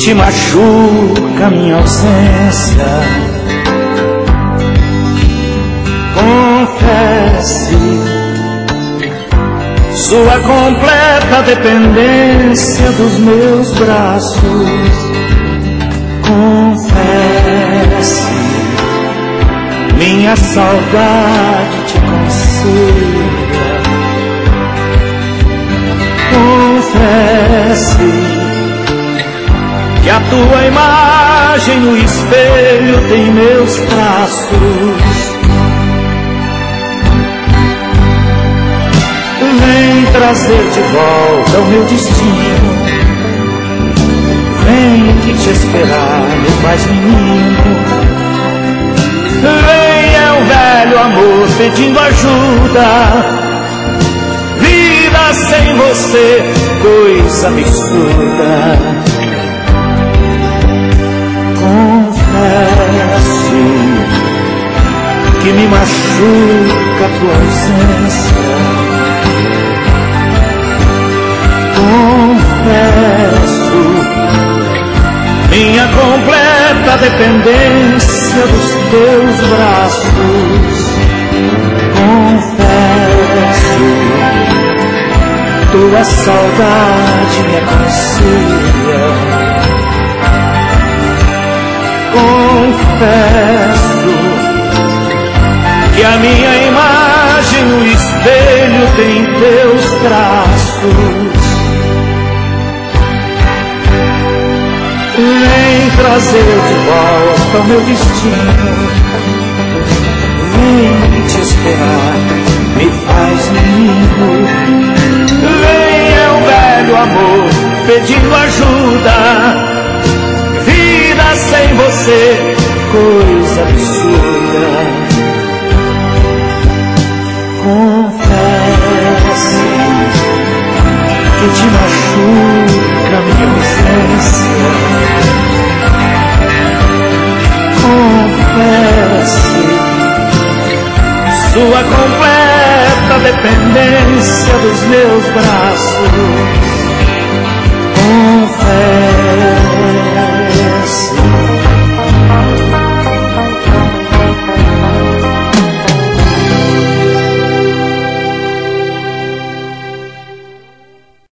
te machuca minha ausência. Confesse sua completa dependência dos meus braços. Confesse, minha saudade te conselha. Confesse que a tua imagem no espelho tem meus traços. Vem trazer de volta o meu destino. Vem que te esperar, meu mais menino. Vem, é um velho amor pedindo ajuda. Vida sem você, coisa absurda. Confesso que me machuca a tua ausência. Confesso minha completa dependência dos teus braços. Confesso, tua saudade me aconselha. Confesso que a minha imagem no espelho tem teus traços. Vem trazer de volta o meu destino. Vem te esperar, me faz menino. Vem, é um velho amor pedindo ajuda. Vida sem você, coisa absurda. Confesse que te machuca minha ausência. Confesse sua completa dependência dos meus braços.